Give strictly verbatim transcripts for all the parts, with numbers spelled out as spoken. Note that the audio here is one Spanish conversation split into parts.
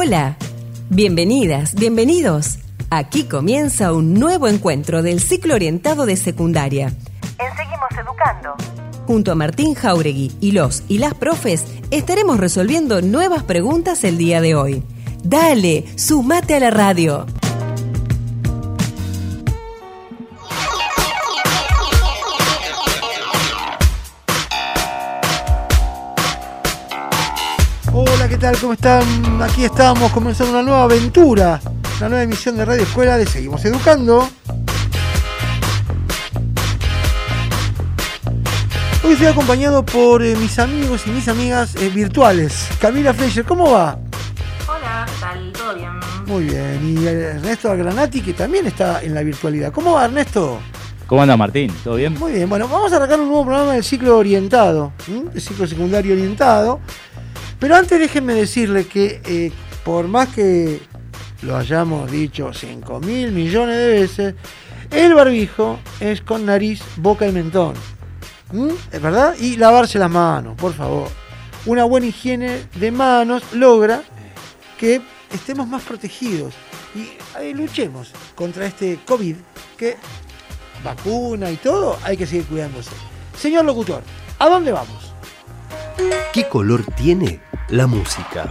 Hola, bienvenidas, bienvenidos. Aquí comienza un nuevo encuentro del ciclo orientado de secundaria. En Seguimos Educando. Junto a Martín Jáuregui y los y las profes estaremos resolviendo nuevas preguntas el día de hoy. Dale, sumate a la radio. Hola, ¿qué tal? ¿Cómo están? Aquí estamos comenzando una nueva aventura, una nueva emisión de Radio Escuela de Seguimos Educando. Hoy estoy acompañado por eh, mis amigos y mis amigas eh, virtuales. Camila Fleischer, ¿cómo va? Hola, ¿qué tal? ¿Todo bien? Muy bien. Y Ernesto Granati, que también está en la virtualidad. ¿Cómo va, Ernesto? ¿Cómo anda, Martín? ¿Todo bien? Muy bien. Bueno, vamos a arrancar un nuevo programa del ciclo orientado, ¿sí? El ciclo secundario orientado. Pero antes déjenme decirle que eh, por más que lo hayamos dicho cinco mil millones de veces, el barbijo es con nariz, boca y mentón. ¿Mm? ¿Es verdad? Y lavarse las manos, por favor. Una buena higiene de manos logra que estemos más protegidos y eh, luchemos contra este COVID, que vacuna y todo, hay que seguir cuidándose. Señor locutor, ¿a dónde vamos? ¿Qué color tiene la música?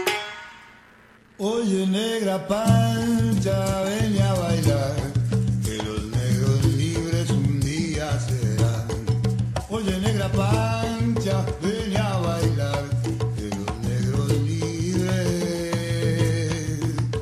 Oye, negra pancha, ven a bailar, que los negros libres un día serán. Oye, negra pancha, ven a bailar, que los negros libres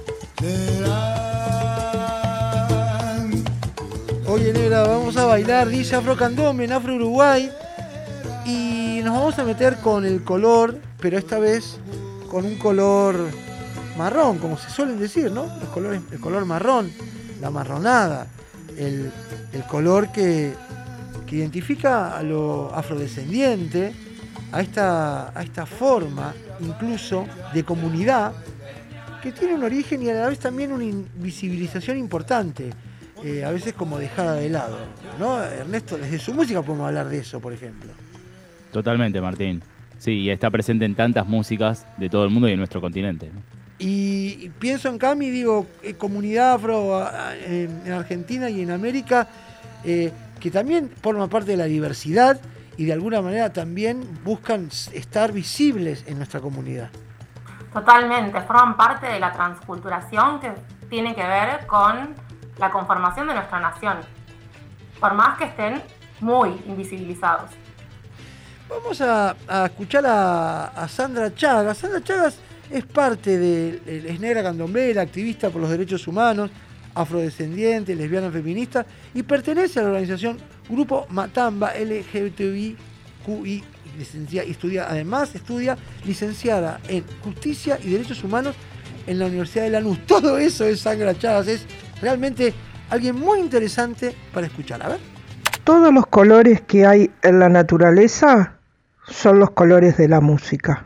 serán. Oye, negra, vamos a bailar, dice Afro Candombe en Afro Uruguay. Y nos vamos a meter con el color, pero esta vez con un color marrón, como se suelen decir, ¿no? Los colores, el color marrón, la marronada, el, el color que, que identifica a lo afrodescendiente, a esta, a esta forma incluso de comunidad que tiene un origen y a la vez también una invisibilización importante, eh, a veces como dejada de lado, ¿no? Ernesto, desde su música podemos hablar de eso, por ejemplo. Totalmente, Martín. Sí, y está presente en tantas músicas de todo el mundo y en nuestro continente, ¿no? Y pienso en Cami, digo, eh, comunidad afro en, en Argentina y en América, eh, que también forma parte de la diversidad y de alguna manera también buscan estar visibles en nuestra comunidad. Totalmente, forman parte de la transculturación que tiene que ver con la conformación de nuestra nación, por más que estén muy invisibilizados. Vamos a, a escuchar a, a Sandra Chagas. Sandra Chagas es parte de, de es negra candombera, activista por los derechos humanos, afrodescendiente, lesbiana, feminista, y pertenece a la organización Grupo Matamba L G B T I Q I, licencia, y estudia, además estudia licenciada en Justicia y Derechos Humanos en la Universidad de Lanús. Todo eso es Sandra Chagas, es realmente alguien muy interesante para escuchar. A ver. Todos los colores que hay en la naturaleza son los colores de la música.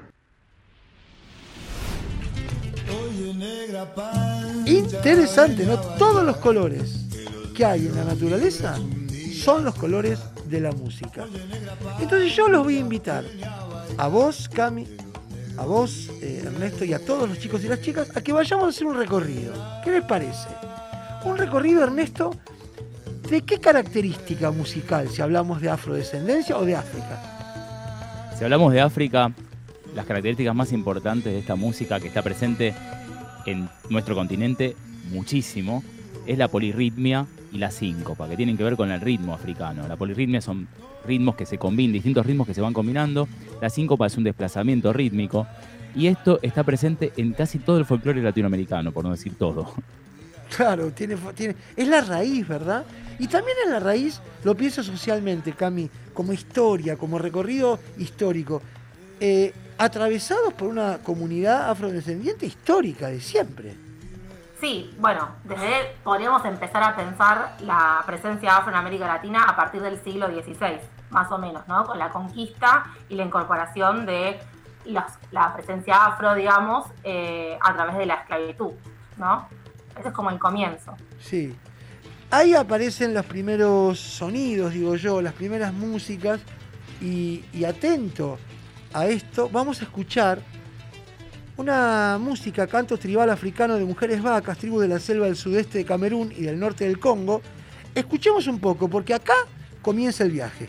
Interesante, ¿no? Todos los colores que hay en la naturaleza son los colores de la música. Entonces yo los voy a invitar a vos, Cami, a vos, eh, Ernesto, y a todos los chicos y las chicas a que vayamos a hacer un recorrido. ¿Qué les parece? Un recorrido, Ernesto, ¿de qué característica musical, si hablamos de afrodescendencia o de África? Si hablamos de África, las características más importantes de esta música que está presente en nuestro continente muchísimo es la polirritmia y la síncopa, que tienen que ver con el ritmo africano. La polirritmia son ritmos que se combinan, distintos ritmos que se van combinando. La síncopa es un desplazamiento rítmico y esto está presente en casi todo el folclore latinoamericano, por no decir todo. Claro, tiene, tiene, es la raíz, ¿verdad? Y también es la raíz, lo pienso socialmente, Cami, como historia, como recorrido histórico, eh, atravesados por una comunidad afrodescendiente histórica de siempre. Sí, bueno, desde podríamos empezar a pensar la presencia afro en América Latina a partir del siglo dieciséis, más o menos, ¿no? Con la conquista y la incorporación de los, la presencia afro, digamos, eh, a través de la esclavitud, ¿no? Ese es como el comienzo. Sí. Ahí aparecen los primeros sonidos, digo yo, las primeras músicas, y, y atento a esto, vamos a escuchar una música, canto tribal africano de mujeres vacas, tribu de la selva del sudeste de Camerún y del norte del Congo. Escuchemos un poco, porque acá comienza el viaje.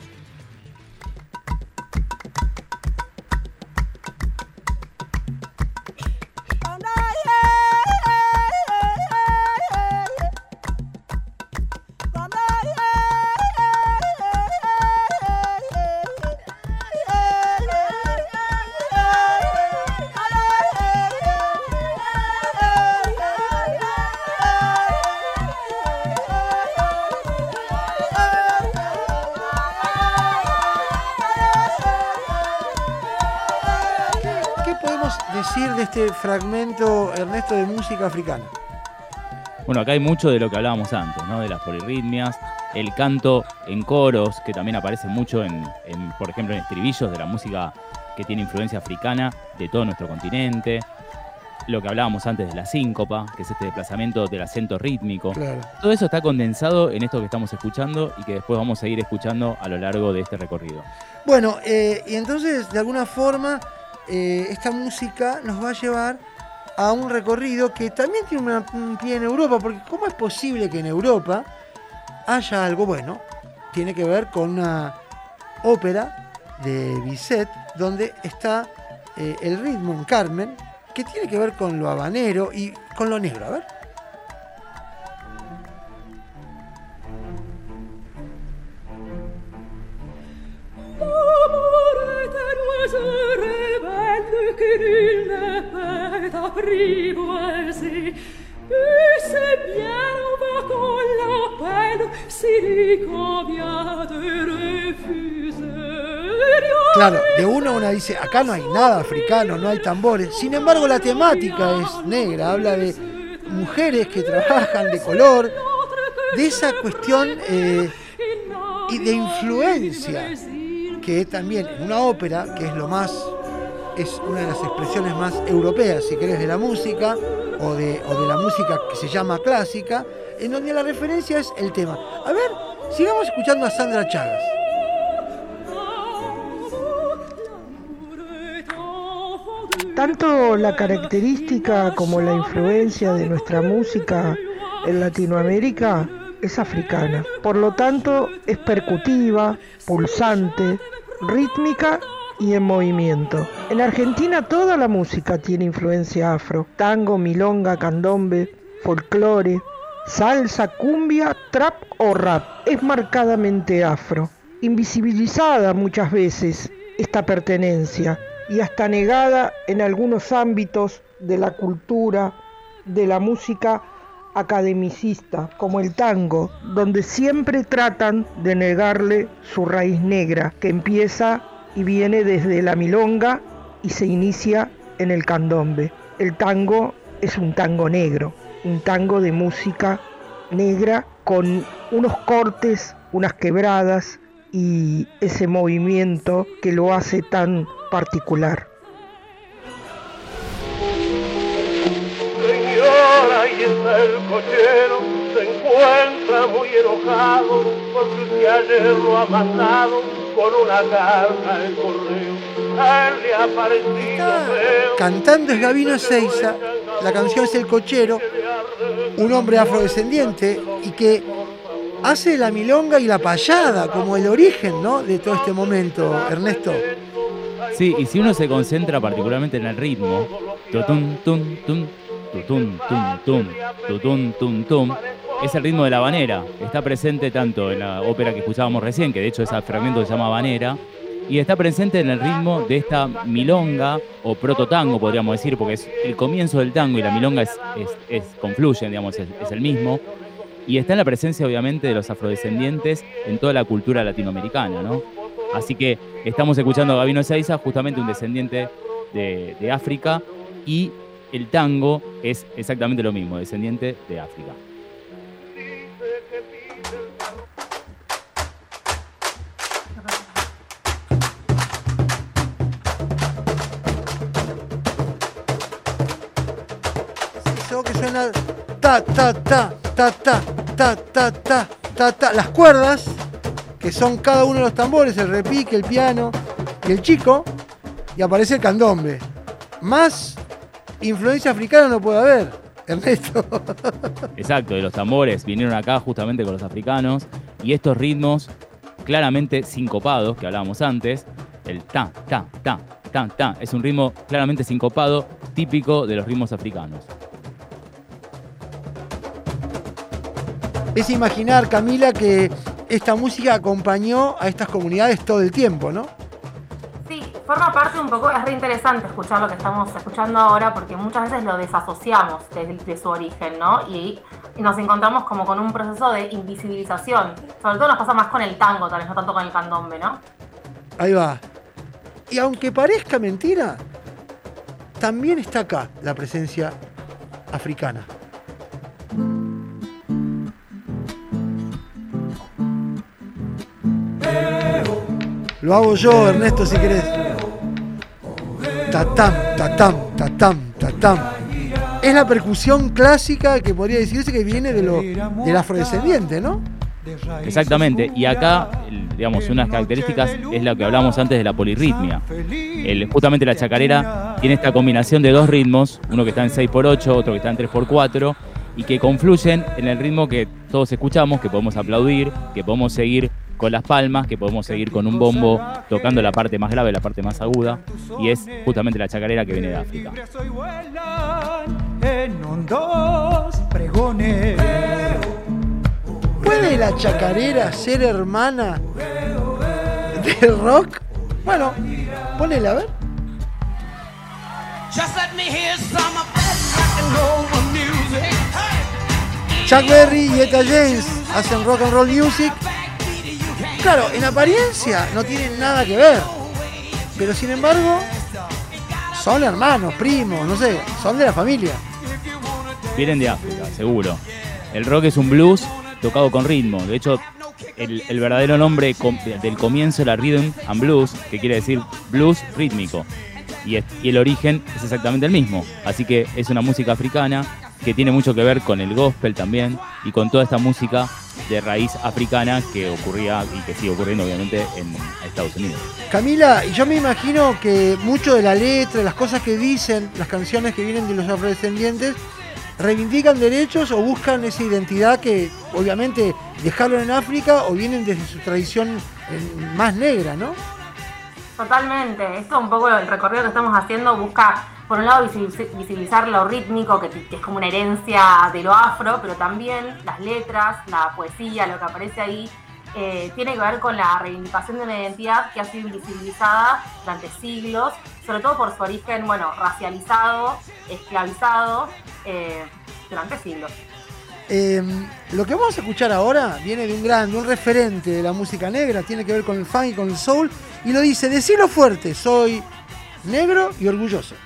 Decir de este fragmento, Ernesto, de música africana? Bueno, acá hay mucho de lo que hablábamos antes, ¿no? De las polirritmias, el canto en coros, que también aparece mucho en, en, por ejemplo, en estribillos de la música que tiene influencia africana de todo nuestro continente. Lo que hablábamos antes de la síncopa, que es este desplazamiento del acento rítmico. Claro. Todo eso está condensado en esto que estamos escuchando y que después vamos a ir escuchando a lo largo de este recorrido. Bueno, eh, y entonces, de alguna forma, eh, esta música nos va a llevar a un recorrido que también tiene una, un pie en Europa, porque ¿cómo es posible que en Europa haya algo? Bueno, tiene que ver con una ópera de Bizet, donde está eh, el ritmo en Carmen, que tiene que ver con lo habanero y con lo negro. A ver. Claro, de una a una dice, acá no hay nada africano, no hay tambores. Sin embargo, la temática es negra, habla de mujeres que trabajan de color, de esa cuestión eh, y de influencia, que también en una ópera, que es lo más, es una de las expresiones más europeas, si querés, de la música, o de, o de la música que se llama clásica, en donde la referencia es el tema. A ver, sigamos escuchando a Sandra Chagas. Tanto la característica como la influencia de nuestra música en Latinoamérica es africana. Por lo tanto, es percutiva, pulsante, rítmica y en movimiento. En Argentina toda la música tiene influencia afro. Tango, milonga, candombe, folclore, salsa, cumbia, trap o rap. Es marcadamente afro. Invisibilizada muchas veces esta pertenencia y hasta negada en algunos ámbitos de la cultura, de la música academicista, como el tango, donde siempre tratan de negarle su raíz negra, que empieza y viene desde la milonga y se inicia en el candombe. El tango es un tango negro, un tango de música negra con unos cortes, unas quebradas y ese movimiento que lo hace tan particular. Señora, ahí está el cochero, se encuentra muy enojado porque usted ayer lo ha mandado con una carta en correo. A él le ha parecido feo. Cantando es Gabino Ezeiza, la canción es El Cochero, un hombre afrodescendiente y que hace la milonga y la payada como el origen, ¿no?, de todo este momento, Ernesto. Sí, y si uno se concentra particularmente en el ritmo, tutun, tum, tum, tutun, tum, tum, tutun, tum, tum, es el ritmo de la habanera. Está presente tanto en la ópera que escuchábamos recién, que de hecho ese fragmento se llama habanera, y está presente en el ritmo de esta milonga o prototango, podríamos decir, porque es el comienzo del tango y la milonga es, es, es confluyen, digamos, es, es el mismo. Y está en la presencia, obviamente, de los afrodescendientes en toda la cultura latinoamericana, ¿no? Así que estamos escuchando a Gabino Ezeiza, justamente un descendiente de, de África, y el tango es exactamente lo mismo, descendiente de África. Eso que suena ta ta ta ta ta ta ta ta ta ta, las cuerdas, que son cada uno de los tambores, el repique, el piano y el chico, y aparece el candombe. Más influencia africana no puede haber, Ernesto. Exacto, de los tambores vinieron acá justamente con los africanos y estos ritmos claramente sincopados que hablábamos antes, el ta, ta, ta, ta, ta, es un ritmo claramente sincopado típico de los ritmos africanos. Es imaginar, Camila, que esta música acompañó a estas comunidades todo el tiempo, ¿no? Sí, forma parte un poco, es re interesante escuchar lo que estamos escuchando ahora porque muchas veces lo desasociamos de, de su origen, ¿no? Y, y nos encontramos como con un proceso de invisibilización. Sobre todo nos pasa más con el tango, tal vez no tanto con el candombe, ¿no? Ahí va. Y aunque parezca mentira, también está acá la presencia africana. Lo hago yo, Ernesto, si querés. Tatam, tatam, tatam, tatam. Es la percusión clásica que podría decirse que viene de lo, del afrodescendiente, ¿no? Exactamente, y acá, digamos, unas características es lo que hablamos antes de la polirritmia. El, justamente la chacarera tiene esta combinación de dos ritmos, uno que está en seis por ocho, otro que está en tres por cuatro, y que confluyen en el ritmo que todos escuchamos, que podemos aplaudir, que podemos seguir con las palmas, que podemos seguir con un bombo tocando la parte más grave, la parte más aguda, y es justamente la chacarera que viene de África. ¿Puede la chacarera ser hermana del rock? Bueno, ponela a ver. Chuck Berry y Etta James hacen rock and roll music. Claro, en apariencia no tienen nada que ver, pero sin embargo son hermanos, primos, no sé, son de la familia. Vienen de África, seguro. El rock es un blues tocado con ritmo. De hecho, el, el verdadero nombre com- del comienzo era Rhythm and Blues, que quiere decir blues rítmico. Y, es, y el origen es exactamente el mismo. Así que es una música africana que tiene mucho que ver con el gospel también y con toda esta música de raíz africana que ocurría y que sigue ocurriendo obviamente en Estados Unidos. Camila, yo me imagino que mucho de la letra, las cosas que dicen, las canciones que vienen de los afrodescendientes, reivindican derechos o buscan esa identidad que obviamente dejaron en África o vienen desde su tradición más negra, ¿no? Totalmente, esto un poco el recorrido que estamos haciendo busca, por un lado, visibilizar lo rítmico, que, que es como una herencia de lo afro, pero también las letras, la poesía, lo que aparece ahí, eh, tiene que ver con la reivindicación de una identidad que ha sido invisibilizada durante siglos, sobre todo por su origen, bueno, racializado, esclavizado, eh, durante siglos. Eh, lo que vamos a escuchar ahora viene de un gran, de un referente de la música negra, tiene que ver con el funk y con el soul, y lo dice, decilo fuerte, soy negro y orgulloso.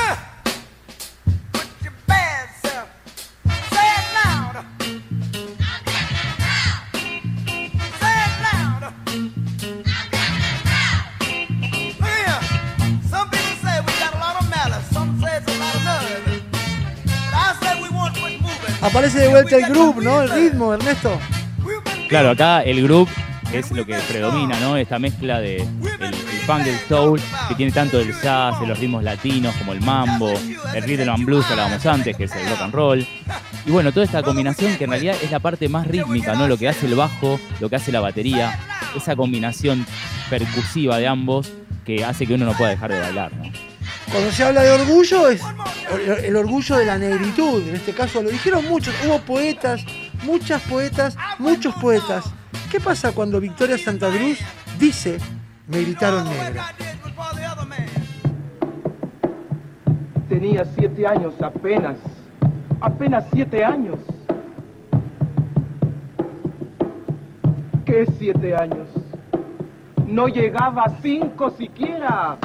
Aparece de vuelta el groove, ¿no? El ritmo, Ernesto. Claro, acá el groove es lo que predomina, ¿no? Esta mezcla de el, el funk del soul, que tiene tanto el jazz, de los ritmos latinos como el mambo, el rhythm and blues que hablábamos antes, que es el rock and roll. Y bueno, toda esta combinación que en realidad es la parte más rítmica, ¿no? Lo que hace el bajo, lo que hace la batería, esa combinación percusiva de ambos que hace que uno no pueda dejar de bailar, ¿no? Cuando se habla de orgullo, es el orgullo de la negritud. En este caso lo dijeron muchos. Hubo poetas, muchas poetas, muchos poetas. ¿Qué pasa cuando Victoria Santa Cruz dice, me gritaron negra? Tenía siete años apenas. Apenas siete años. ¿Qué siete años? No llegaba a cinco siquiera.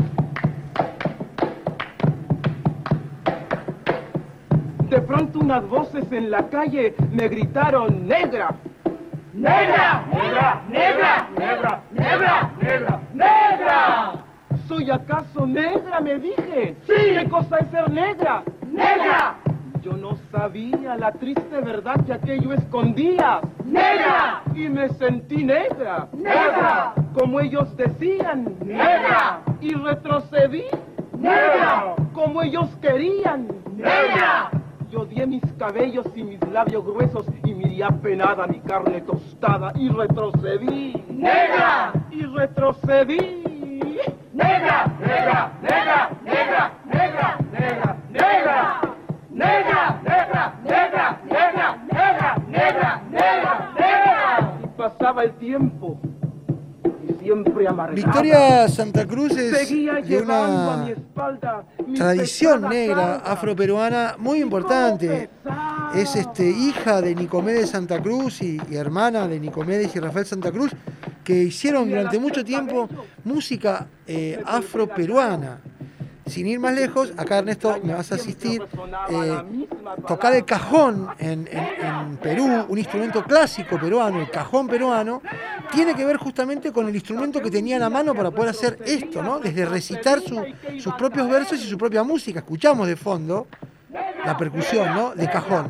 De pronto unas voces en la calle me gritaron ¡negra! ¡Negra! ¡Negra! ¡Negra! ¡Negra! ¡Negra! ¡Negra! ¡Negra! ¿Soy acaso negra? Me dije. ¡Sí! ¿Qué cosa es ser negra? ¡Negra! Yo no sabía la triste verdad que aquello escondía. ¡Negra! Y me sentí negra. ¡Negra! Como ellos decían. ¡Negra! Y retrocedí. ¡Negra! como ellos querían. ¡Negra! Yo odié mis cabellos y mis labios gruesos y mi apenada, mi carne tostada y retrocedí. ¡Negra! Y retrocedí. ¡Negra! ¡Negra! ¡Negra! ¡Negra! ¡Negra! ¡Negra! ¡Negra! ¡Negra! ¡Negra! ¡Negra! ¡Negra! ¡Negra! ¡Negra! ¡Negra! ¡Negra! Y pasaba el tiempo y siempre amargada. Victoria Santa Cruz es Seguía de llevando a una mi espalda mi tradición pesada negra carga. afroperuana muy importante. Es este, hija de Nicomedes Santa Cruz y, y hermana de Nicomedes y Rafael Santa Cruz, que hicieron durante mucho tiempo música eh, afroperuana. Sin ir más lejos, acá Ernesto me vas a asistir, eh, tocar el cajón en, en, en Perú, un instrumento clásico peruano, el cajón peruano, tiene que ver justamente con el instrumento que tenían a mano para poder hacer esto, ¿no? Desde recitar su, sus propios versos y su propia música. Escuchamos de fondo la percusión, ¿no? De cajón.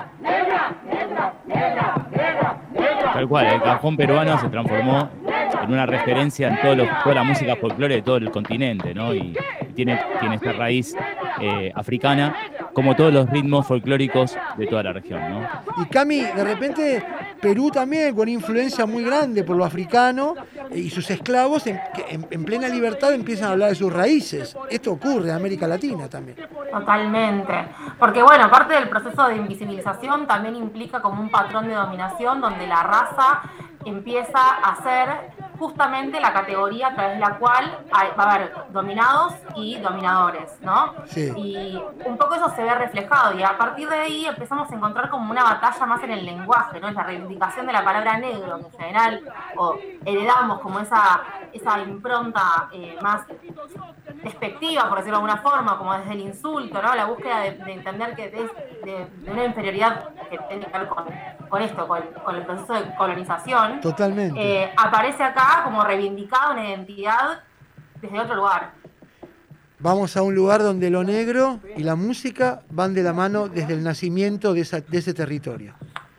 Tal cual, el cajón peruano se transformó en una referencia en todo lo, toda la música folclore de todo el continente, ¿no? Y, y tiene, tiene esta raíz eh, africana, como todos los ritmos folclóricos de toda la región, ¿no? Y Cami, de repente Perú también con una influencia muy grande por lo africano y sus esclavos en, que en, en plena libertad empiezan a hablar de sus raíces. Esto ocurre en América Latina también. Totalmente. Porque bueno, parte del proceso de invisibilización también implica como un patrón de dominación donde la raza empieza a ser justamente la categoría a través de la cual hay, va a haber dominados y dominadores, ¿no? Sí. Y un poco eso se ve reflejado y a partir de ahí empezamos a encontrar como una batalla más en el lenguaje, ¿no? Es la reivindicación de la palabra negro, que en general o heredamos como esa, esa impronta eh, más despectiva, por decirlo de alguna forma, como desde el insulto, ¿no? La búsqueda de, de entender que es de, de una inferioridad que tiene que ver con, con esto, con, con el proceso de colonización. Totalmente. Eh, aparece acá como reivindicada una identidad desde otro lugar. Vamos a un lugar donde lo negro y la música van de la mano desde el nacimiento de, esa, de ese territorio.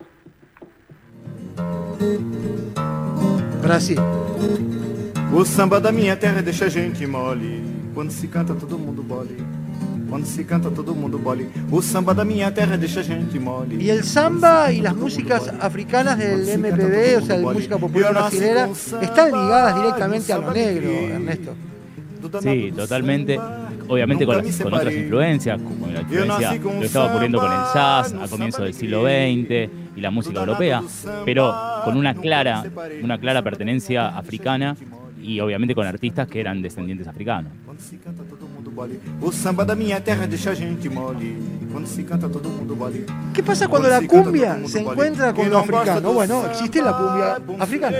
Brasil. O samba da minha terra deixa a gente mole. Quando se canta todo mundo bole. Quando se canta todo mundo bole. O samba da minha terra deixa a gente mole. Y el samba y las músicas africanas del M P B, o sea, de música popular brasilera, están ligadas directamente a lo negro, Ernesto. Sí, totalmente. Obviamente con, las, con otras influencias, como la influencia lo que estaba ocurriendo con el jazz a comienzos del siglo veinte y la música europea, pero con una clara, una clara pertenencia africana y obviamente con artistas que eran descendientes africanos. ¿Qué pasa cuando la cumbia se encuentra con lo africano? Bueno, existe la cumbia africana.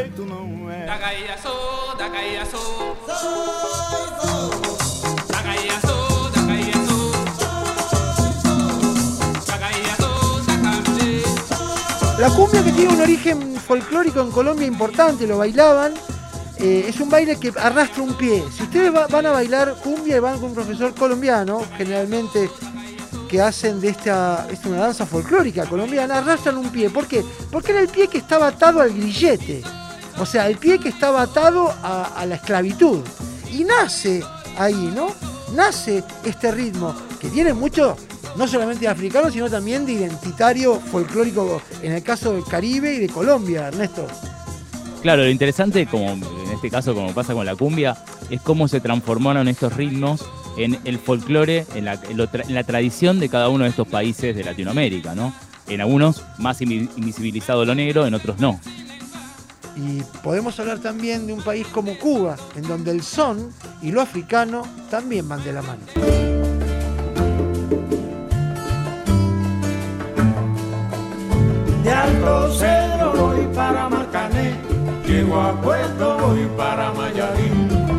La cumbia, que tiene un origen folclórico en Colombia importante, lo bailaban, eh, es un baile que arrastra un pie. Si ustedes va, van a bailar cumbia y van con un profesor colombiano, generalmente que hacen de esta, es una danza folclórica colombiana, arrastran un pie. ¿Por qué? Porque era el pie que estaba atado al grillete, o sea, el pie que estaba atado a, a la esclavitud. Y nace ahí, ¿no? Nace este ritmo que tiene mucho, no solamente de africano, sino también de identitario folclórico, en el caso del Caribe y de Colombia, Ernesto. Claro, lo interesante, como en este caso, como pasa con la cumbia, es cómo se transformaron estos ritmos en el folclore, en la, en lo tra- en la tradición de cada uno de estos países de Latinoamérica, ¿no? En algunos más invi- invisibilizado lo negro, en otros no. Y podemos hablar también de un país como Cuba, en donde el son y lo africano también van de la mano. De Alto Cedro voy para Marcané, llego a Puerto voy para Mayarí.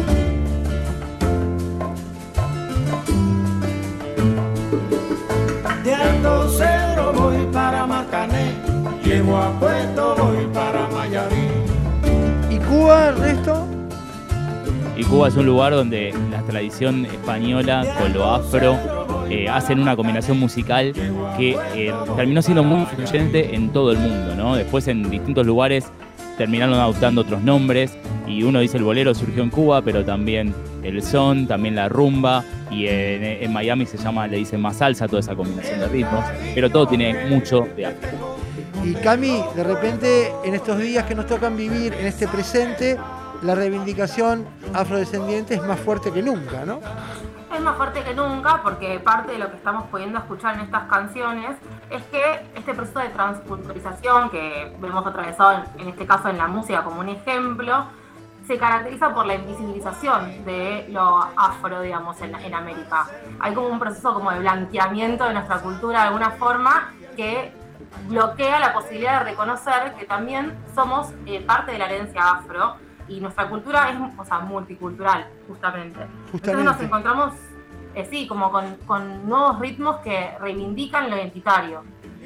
De Alto Cedro voy para Marcané, llego a Puerto voy para Mayarí. ¿Y Cuba, Ernesto? Y Cuba es un lugar donde la tradición española con lo afro eh, hacen una combinación musical que eh, terminó siendo muy influyente en todo el mundo, ¿no? Después en distintos lugares terminaron adoptando otros nombres. Y uno dice el bolero surgió en Cuba, pero también el son, también la rumba. Y en, en Miami se llama, le dicen más salsa, toda esa combinación de ritmos. Pero todo tiene mucho de África. Y Cami, de repente, en estos días que nos tocan vivir, en este presente, la reivindicación afrodescendiente es más fuerte que nunca, ¿no? Es más fuerte que nunca porque parte de lo que estamos pudiendo escuchar en estas canciones es que este proceso de transculturización que vemos atravesado en, en este caso en la música como un ejemplo, se caracteriza por la invisibilización de lo afro, digamos, en, en América. Hay como un proceso como de blanqueamiento de nuestra cultura de alguna forma que bloquea la posibilidad de reconocer que también somos eh, parte de la herencia afro y nuestra cultura es, o sea, multicultural, justamente. justamente. Entonces nos encontramos, eh, sí, como con, con nuevos ritmos que reivindican lo identitario.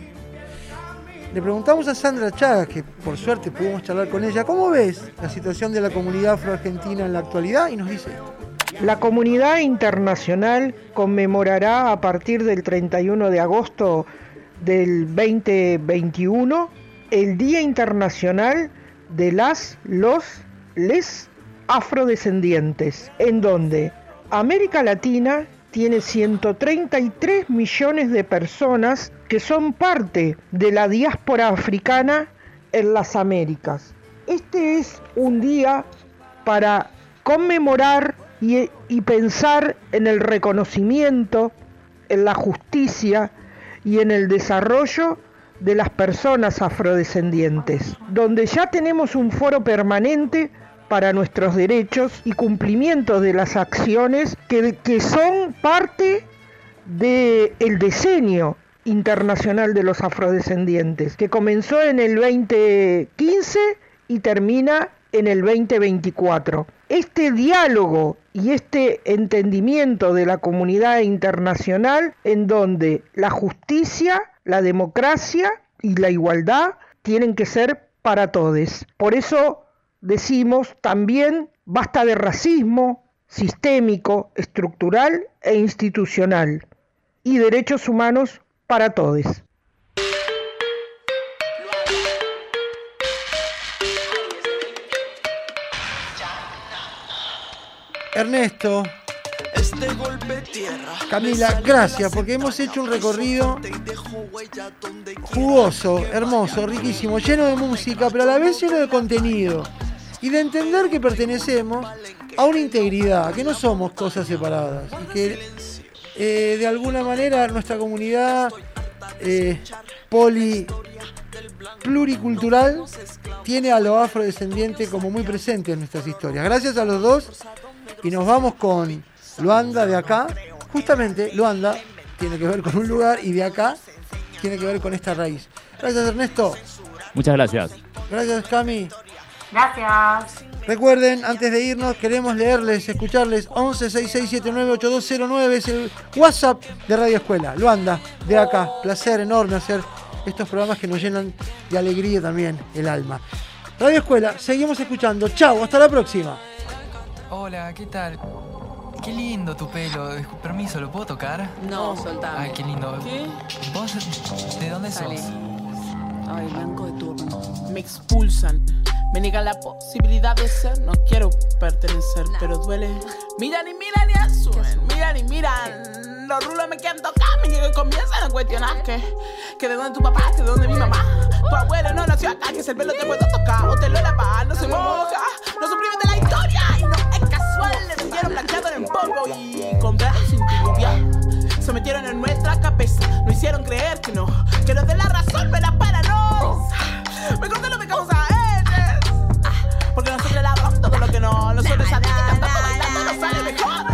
Le preguntamos a Sandra Chagas, que por suerte pudimos charlar con ella, ¿cómo ves la situación de la comunidad afroargentina en la actualidad? Y nos dice esto. La comunidad internacional conmemorará a partir del treinta y uno de agosto del veinte veintiuno el Día Internacional de las, los, les afrodescendientes, en donde América Latina tiene ciento treinta y tres millones de personas que son parte de la diáspora africana en las Américas. Este es un día para conmemorar y, y pensar en el reconocimiento, en la justicia y en el desarrollo de las personas afrodescendientes, donde ya tenemos un foro permanente para nuestros derechos y cumplimiento de las acciones que, que son parte del decenio internacional de los afrodescendientes, que comenzó en el veinte quince y termina en el veinte veinticuatro. Este diálogo y este entendimiento de la comunidad internacional en donde la justicia, la democracia y la igualdad tienen que ser para todos. Por eso decimos también basta de racismo sistémico, estructural e institucional y derechos humanos para todos. Ernesto, Camila, gracias, porque hemos hecho un recorrido jugoso, hermoso, riquísimo, lleno de música, pero a la vez lleno de contenido y de entender que pertenecemos a una integridad, que no somos cosas separadas y que eh, de alguna manera nuestra comunidad eh, poli pluricultural tiene a lo afrodescendiente como muy presente en nuestras historias. Gracias a los dos. Y nos vamos con Luanda de acá. Justamente Luanda tiene que ver con un lugar y de acá tiene que ver con esta raíz. Gracias, Ernesto. Muchas gracias. Gracias, Cami. Gracias. Recuerden, antes de irnos, queremos leerles, escucharles. Once seis seis siete nueve ocho dos cero nueve es el WhatsApp de Radio Escuela. Luanda de acá. Placer enorme hacer estos programas que nos llenan de alegría también el alma. Radio Escuela, seguimos escuchando. Chau, hasta la próxima. Hola, ¿qué tal? Qué lindo tu pelo. Permiso, ¿lo puedo tocar? No, soltame. Ay, qué lindo. ¿Qué? ¿Vos de dónde Salí. sos? Ay, blanco de turno. Me expulsan. Me niegan la posibilidad de ser. No quiero pertenecer, nah. Pero duele. Miran y miran y asumen. Miran y miran. Los rulos me quieren tocar. Me llegan y comienzan a cuestionar que, que de dónde tu papá, que de dónde mi mamá. Tu abuelo no nació acá, que si el pelo te puedo tocar. O te lo lavas, no se moja. No suprimen de la historia. Y no es casual. Le metieron blanqueado en el polvo y compraron sin titubear. Se metieron en nuestra cabeza. No hicieron creer que no. Que nos den la razón, me la para no. Mejor te lo dejamos a ellos. Porque nosotros lavamos todo lo que no. Nosotros a ti cantando, bailando, nos sale mejor.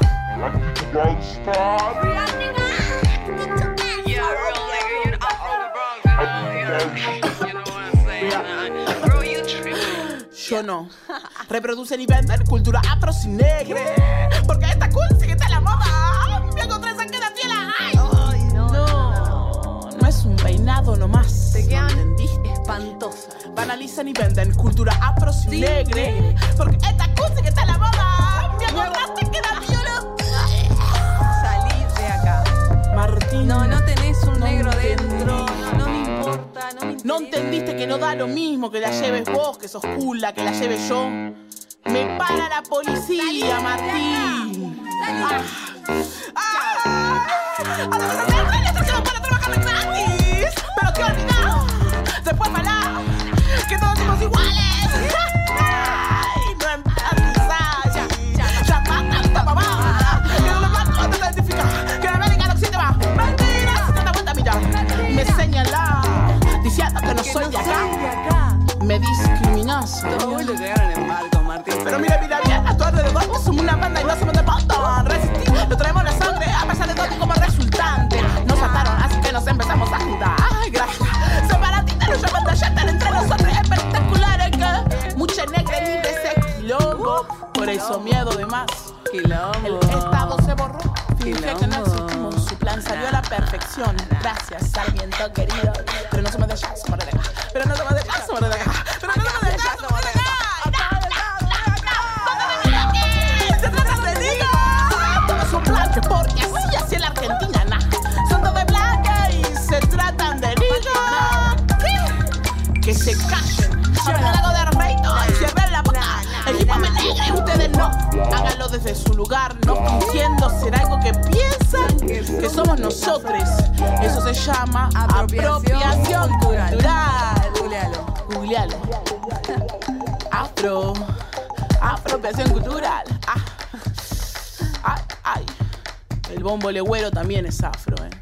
Yo no. Reproducen y venden cultura afro sin negre. Porque esta cool sigue está la moda. Me encontré esa que da fiela. Ay, ay, no, no. No es un peinado nomás. Te quedan espantosas. Banalizan y venden cultura afro sin sí, negre. Porque esta cool sigue está la moda. Me acordaste que da fiela. Salí de acá. Martín. No, no tenés un no negro entendí. Dentro. No, no me importa. No, me no entendiste que no. no da lo mismo que la lleves vos, que sos cool, la que la lleve yo. Me para la policía, Martín. Ah. Ah. A los extraterrestres que no para trabajar gratis. Pero que olvidado, después para que todos somos iguales. Ay, no empatizar, ya, ya, ya mata esta mamá. Que no lo mato, no te identifica. Que la América no existe más. Mentira, setenta vueltas millas. Y me señala, diciendo que no soy de acá. Me discriminas. Todos lo llegaron en barco, Martín. Pero mira, mira bien, a tu alrededor somos una banda y no somos de botón. Resistir, lo traemos la sangre, a pesar de todo como resultante. Nos ataron, así que nos empezamos a juntar. Ay, gracias. Separatista, nos llaman de allá, entre nosotros espectaculares que mucha negra libre ese quilombo. Por eso miedo de más. Quilombo. El estado se borró. Finge que no existimos. Su plan salió a la perfección. Gracias, Sarmiento querido. Pero no somos de allá, somos de acá. Pero no somos de acá, somos de acá. Pero no somos de acá, somos de acá. Porque así así en la Argentina, nah. Son todos de blanca y se tratan de niños. Que se callen, hablen algo de respeto y cierren la boca. El hip hop es negro y ustedes no. Háganlo desde su lugar, no fingiendo ser algo que piensan que somos nosotros. Eso se llama apropiación cultural. Googlealo. Googlealo. Afro. Apropiación cultural. Ah. Ay, ay. El bombo legüero también es afro, eh.